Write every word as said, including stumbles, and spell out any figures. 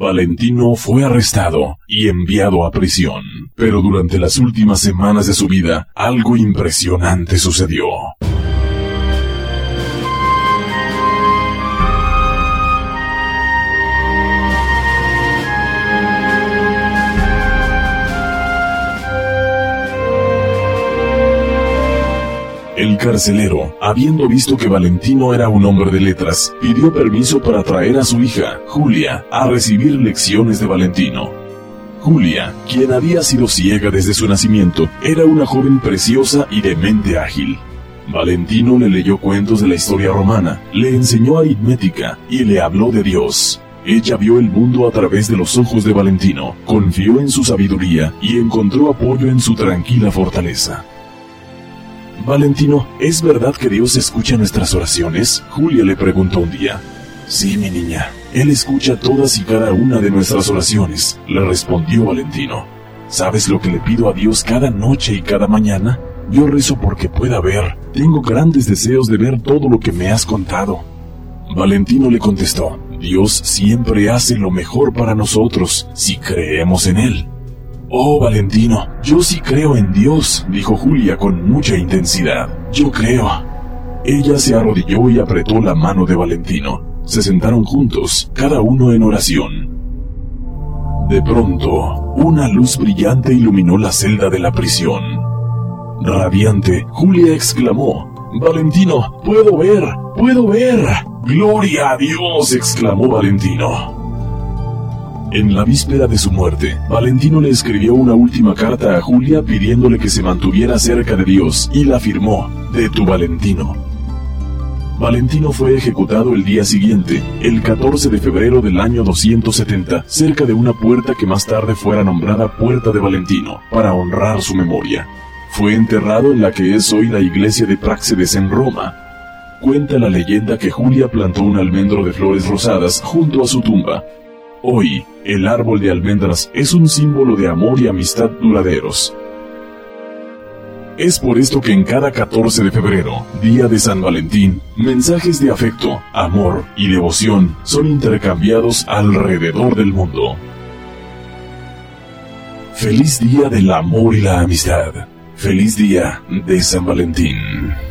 Valentino fue arrestado y enviado a prisión, pero durante las últimas semanas de su vida, algo impresionante sucedió. El carcelero, habiendo visto que Valentino era un hombre de letras, pidió permiso para traer a su hija, Julia, a recibir lecciones de Valentino. Julia, quien había sido ciega desde su nacimiento, era una joven preciosa y de mente ágil. Valentino le leyó cuentos de la historia romana, le enseñó aritmética y le habló de Dios. Ella vio el mundo a través de los ojos de Valentino, confió en su sabiduría y encontró apoyo en su tranquila fortaleza. Valentino, ¿es verdad que Dios escucha nuestras oraciones?, Julia le preguntó un día. Sí, mi niña, Él escucha todas y cada una de nuestras oraciones, le respondió Valentino. ¿Sabes lo que le pido a Dios cada noche y cada mañana? Yo rezo porque pueda ver. Tengo grandes deseos de ver todo lo que me has contado. Valentino le contestó, Dios siempre hace lo mejor para nosotros, si creemos en Él. Oh, Valentino, yo sí creo en Dios, dijo Julia con mucha intensidad. Yo creo. Ella se arrodilló y apretó la mano de Valentino. Se sentaron juntos, cada uno en oración. De pronto, una luz brillante iluminó la celda de la prisión. Radiante, Julia exclamó, Valentino, puedo ver, puedo ver. ¡Gloria a Dios!, exclamó Valentino. En la víspera de su muerte, Valentino le escribió una última carta a Julia pidiéndole que se mantuviera cerca de Dios y la firmó, de tu Valentino. Valentino fue ejecutado el día siguiente, el catorce de febrero del año doscientos setenta, cerca de una puerta que más tarde fuera nombrada Puerta de Valentino, para honrar su memoria. Fue enterrado en la que es hoy la iglesia de Práxedes en Roma. Cuenta la leyenda que Julia plantó un almendro de flores rosadas junto a su tumba. Hoy, el árbol de almendras es un símbolo de amor y amistad duraderos. Es por esto que en cada catorce de febrero, día de San Valentín, mensajes de afecto, amor y devoción son intercambiados alrededor del mundo. Feliz día del amor y la amistad. Feliz día de San Valentín.